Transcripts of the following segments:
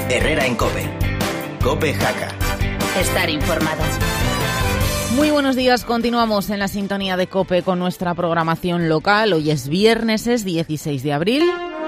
Herrera en COPE. COPE Jaca. Estar informado. Muy buenos días, continuamos en la sintonía de COPE con nuestra programación local. Hoy es viernes, es 16 de abril.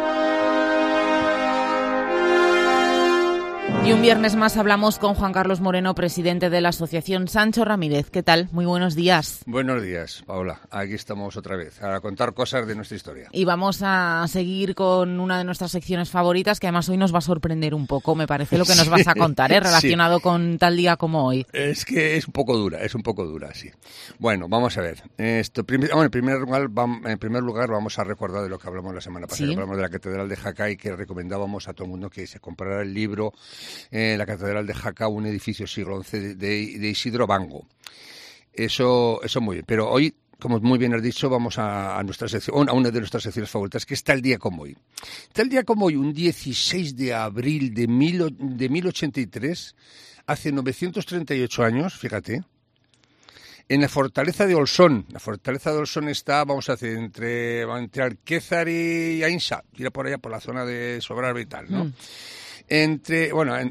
Y un viernes más hablamos con Juan Carlos Moreno, presidente de la Asociación Sancho Ramírez. ¿Qué tal? Muy buenos días. Buenos días, Paola. Aquí estamos otra vez a contar cosas de nuestra historia. Y vamos a seguir con una de nuestras secciones favoritas, que además hoy nos va a sorprender un poco, me parece lo que nos vas a contar, relacionado con tal día como hoy. Es que es un poco dura, sí. Bueno, vamos a ver. En primer lugar vamos a recordar de lo que hablamos la semana pasada. Sí. Hablamos de la Catedral de Jaca y que recomendábamos a todo el mundo que se comprara el libro La Catedral de Jaca, un edificio siglo XI de Isidro Bango. Eso muy bien. Pero hoy, como muy bien has dicho, vamos a nuestra sección, a una de nuestras secciones favoritas, que es tal día como hoy. Tal día como hoy, un 16 de abril de 1083, hace 938 años, fíjate, en la fortaleza de Olsón. La fortaleza de Olsón está, entre Alquézar y Ainsa, ir por allá por la zona de Sobrarbe y tal, ¿no? Entre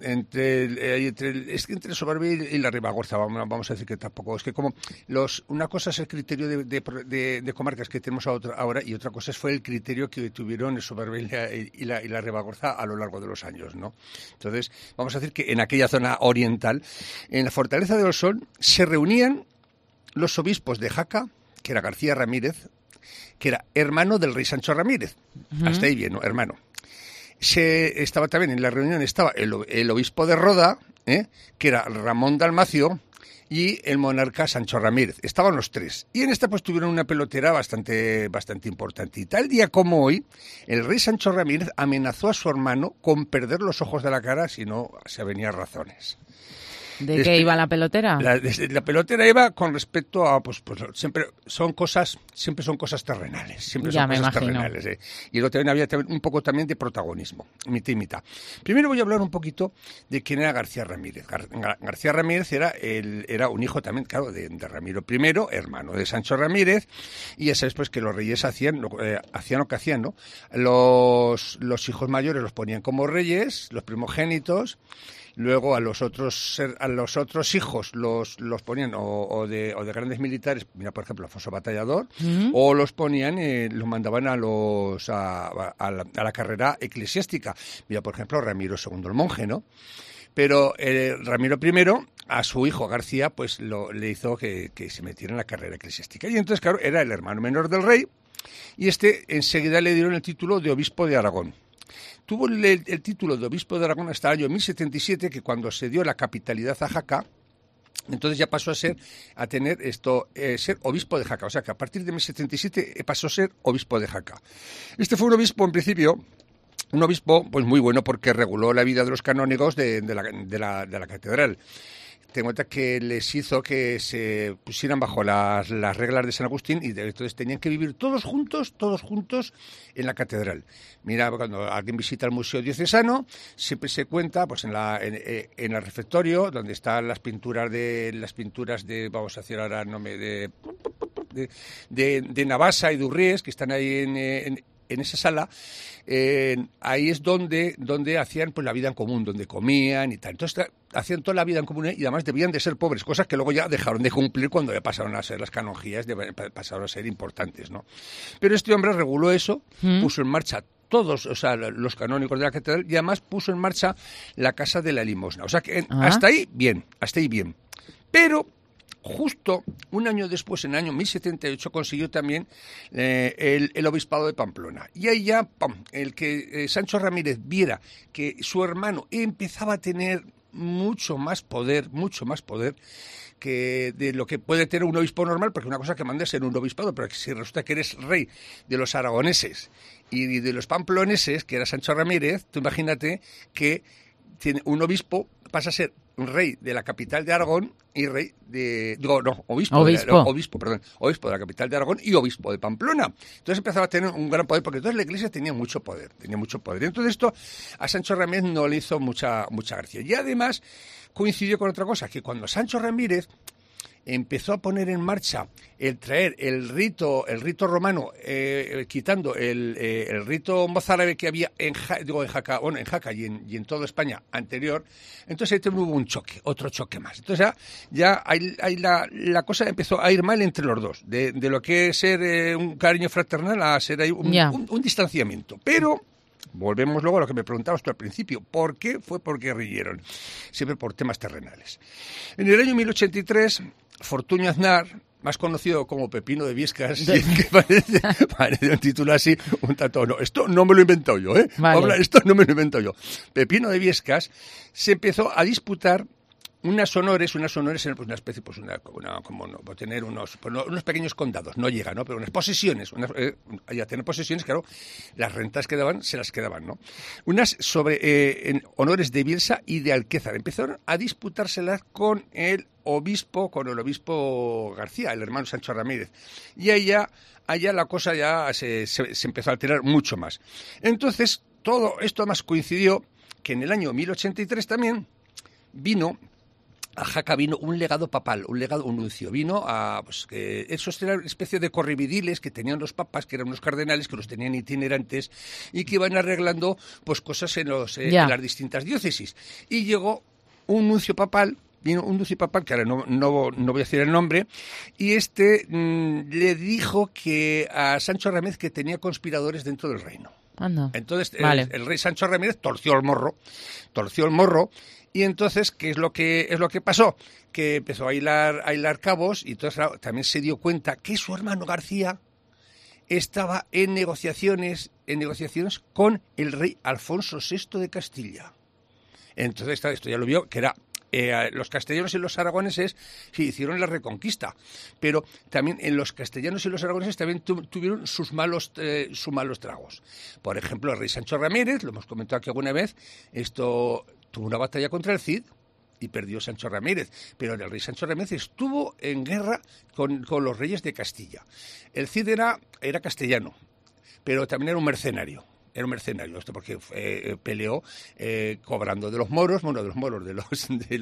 Sobrarbe y la Ribagorza, vamos a decir que tampoco, es que como una cosa es el criterio de comarcas que tenemos ahora y otra cosa fue el criterio que tuvieron el Sobrarbe y la Ribagorza a lo largo de los años, ¿no? Entonces, vamos a decir que en aquella zona oriental, en la fortaleza de Olsón, se reunían los obispos de Jaca, que era García Ramírez, que era hermano del rey Sancho Ramírez. Uh-huh. Hasta ahí bien, ¿no? Hermano. Estaba también en la reunión el obispo de Roda, que era Ramón Dalmacio, y el monarca Sancho Ramírez. Estaban los tres. Y en esta pues tuvieron una pelotera bastante importante. Y tal día como hoy, el rey Sancho Ramírez amenazó a su hermano con perder los ojos de la cara si no se venía razones. ¿De qué iba la pelotera? La pelotera iba con respecto a, siempre son cosas terrenales. Siempre ya son me cosas imagino. Terrenales. Y luego también había un poco también de protagonismo, mitad y mitad. Primero voy a hablar un poquito de quién era García Ramírez. García Ramírez era un hijo también, claro, de Ramiro I, hermano de Sancho Ramírez, y ya sabes pues que los reyes hacían lo que hacían, ¿no? Los hijos mayores los ponían como reyes, los primogénitos. Luego a los otros hijos los ponían o de grandes militares, mira por ejemplo Alfonso Batallador, uh-huh. O los ponían, los mandaban a la carrera eclesiástica. Mira por ejemplo Ramiro II el monje, ¿no? Pero Ramiro I a su hijo García pues le hizo que se metiera en la carrera eclesiástica. Y entonces claro, era el hermano menor del rey y enseguida le dieron el título de obispo de Aragón. Tuvo el título de obispo de Aragón hasta el año 1077, que cuando se dio la capitalidad a Jaca, entonces ya pasó a ser obispo de Jaca. O sea que a partir de 1077 pasó a ser obispo de Jaca. Este fue un obispo, en principio, pues muy bueno porque reguló la vida de los canónigos de la catedral. Ten en cuenta que les hizo que se pusieran bajo las reglas de San Agustín y entonces tenían que vivir todos juntos en la catedral. Mira, cuando alguien visita el Museo Diocesano, siempre se cuenta pues en el refectorio, donde están las pinturas de vamos a decir ahora nombre de Navassa y de Urries, que están ahí en esa sala. Ahí es donde hacían pues la vida en común, donde comían y tal. Entonces hacían toda la vida en común y además debían de ser pobres, cosas que luego ya dejaron de cumplir cuando ya pasaron a ser las canonjías, pasaron a ser importantes, ¿no? Pero este hombre reguló eso, puso en marcha todos, o sea, los canónigos de la catedral y además puso en marcha la Casa de la Limosna. O sea que hasta ahí bien. Pero justo un año después, en el año 1078, consiguió también el obispado de Pamplona. Y ahí ya, el que Sancho Ramírez viera que su hermano empezaba a tener mucho más poder que de lo que puede tener un obispo normal, porque una cosa que manda es ser un obispado, pero si resulta que eres rey de los aragoneses y de los pamploneses, que era Sancho Ramírez, tú imagínate que un obispo pasa a ser rey de la capital de Aragón y rey de... obispo de la capital de Aragón y obispo de Pamplona. Entonces empezaba a tener un gran poder, porque entonces la Iglesia tenía mucho poder. Entonces esto a Sancho Ramírez no le hizo mucha gracia. Y además coincidió con otra cosa, que cuando Sancho Ramírez empezó a poner en marcha el traer el rito romano, quitando el rito mozárabe que había en Jaca y en toda España anterior, entonces ahí hubo un choque, otro choque más. Entonces ya ahí la cosa empezó a ir mal entre los dos, de lo que es ser un cariño fraternal a ser ahí un distanciamiento. Pero volvemos luego a lo que me preguntabas tú al principio. ¿Por qué? Fue porque guerrilleron, siempre por temas terrenales. En el año 1083, Fortunio Aznar, más conocido como Pepino de Viescas, que parece un título así, un tanto, no, esto no me lo he inventado yo, Vale. Esto no me lo he inventado yo. Pepino de Viescas se empezó a disputar unas honores eran pues una especie, pues como no, por tener unos pequeños condados, no llega, ¿no? Pero unas posesiones, ya tener posesiones, claro, las rentas que daban, se las quedaban, ¿no? Unas en honores de Bielsa y de Alquézar. Empezaron a disputárselas con el obispo García, el hermano Sancho Ramírez. Y allá la cosa ya se empezó a alterar mucho más. Entonces, todo esto además coincidió que en el año 1083 también a Jaca vino un legado papal, un nuncio. Vino a, pues, que esos eran una especie de correvidiles que tenían los papas, que eran unos cardenales que los tenían itinerantes y que iban arreglando pues cosas en las distintas diócesis. Y llegó un nuncio papal, que ahora no voy a decir el nombre, y le dijo que a Sancho Ramírez que tenía conspiradores dentro del reino. Entonces el rey Sancho Ramírez torció el morro. Y entonces, ¿qué es lo que pasó? Que empezó a hilar cabos y entonces también se dio cuenta que su hermano García estaba en negociaciones con el rey Alfonso VI de Castilla. Entonces, esto ya lo vio, que era los castellanos y los aragoneses sí hicieron la reconquista, pero también en los castellanos y los aragoneses también tuvieron sus malos tragos. Por ejemplo, el rey Sancho Ramírez, lo hemos comentado aquí alguna vez, tuvo una batalla contra el Cid y perdió Sancho Ramírez, pero el rey Sancho Ramírez estuvo en guerra con los reyes de Castilla. El Cid era castellano, pero también era un mercenario. Esto porque peleó cobrando de los moros, de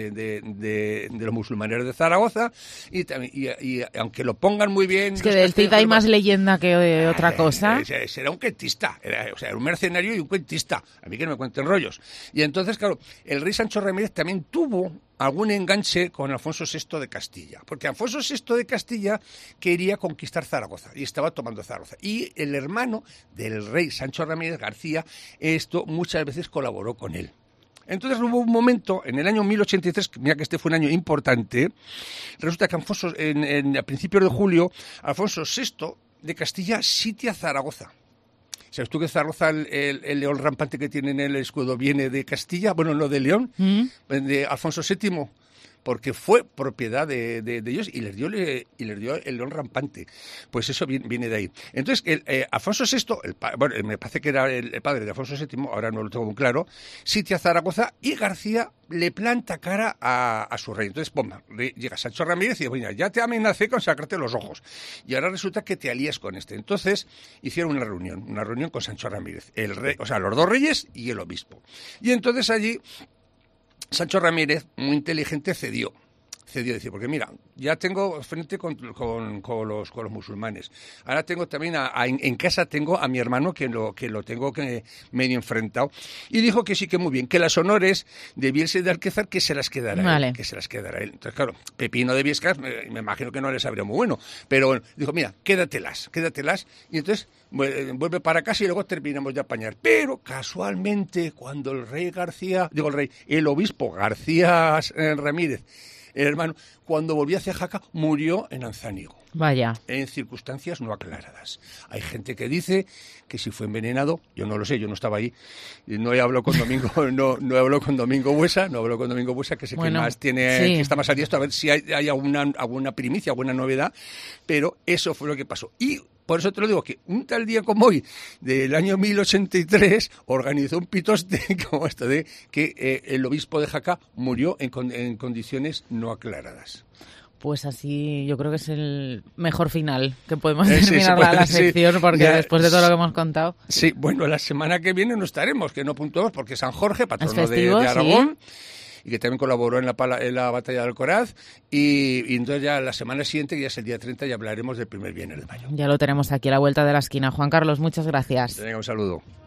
los musulmanes de Zaragoza y aunque lo pongan muy bien. Es que del Cid hay más leyenda que otra cosa. Era un cuentista, era un mercenario y un cuentista. A mí que no me cuenten rollos. Y entonces, claro, el rey Sancho Ramírez también tuvo algún enganche con Alfonso VI de Castilla, porque Alfonso VI de Castilla quería conquistar Zaragoza y estaba tomando Zaragoza. Y el hermano del rey Sancho Ramírez, García, muchas veces colaboró con él. Entonces hubo un momento, en el año 1083, mira que este fue un año importante, resulta que a principios de julio, Alfonso VI de Castilla sitia Zaragoza. ¿Sabes tú que Zaragoza, el león rampante que tiene en el escudo, viene de Castilla? Bueno, no de León, de Alfonso VII, porque fue propiedad de ellos y les dio el león rampante. Pues eso viene de ahí. Entonces, Alfonso VI, me parece que era el padre de Alfonso VII, ahora no lo tengo muy claro, sitia Zaragoza y García le planta cara a su rey. Entonces, llega Sancho Ramírez y dice, bueno, ya te amenacé con sacarte los ojos. Y ahora resulta que te alías con este. Entonces, hicieron una reunión con Sancho Ramírez, el rey, o sea, los dos reyes y el obispo. Y entonces allí Sancho Ramírez, muy inteligente, cedió, dice, porque mira, ya tengo frente con los musulmanes. Ahora tengo también en casa tengo a mi hermano que lo tengo medio enfrentado. Y dijo que sí, que muy bien, que las honores de Bielsa y de Alquézar que se las quedará él. Entonces, claro, Pepino de Viescas, me imagino que no les sabría muy bueno, pero dijo, mira, quédatelas. Y entonces vuelve para casa y luego terminamos de apañar. Pero casualmente, cuando el obispo García Ramírez, el hermano, cuando volvió hacia Jaca, murió en Anzánigo. Vaya. En circunstancias no aclaradas. Hay gente que dice que si fue envenenado, yo no lo sé, yo no estaba ahí. No he hablado con Domingo, no he hablado con Domingo Buesa, que sé que más tiene, sí, que está más al diestro, a ver si hay alguna primicia, alguna novedad, pero eso fue lo que pasó. Y por eso te lo digo, que un tal día como hoy, del año 1083, organizó un pitoste como esto de que el obispo de Jaca murió en condiciones no aclaradas. Pues así yo creo que es el mejor final que podemos terminar la sección, porque ya, después de todo lo que hemos contado. Sí, bueno, la semana que viene no estaremos, que no puntuamos, porque San Jorge, patrono festivo, de Aragón. Sí. y que también colaboró en la batalla de Alcoraz, y entonces ya la semana siguiente, que ya es el día 30, ya hablaremos del primer viernes de mayo. Ya lo tenemos aquí a la vuelta de la esquina. Juan Carlos, muchas gracias. Venga, un saludo.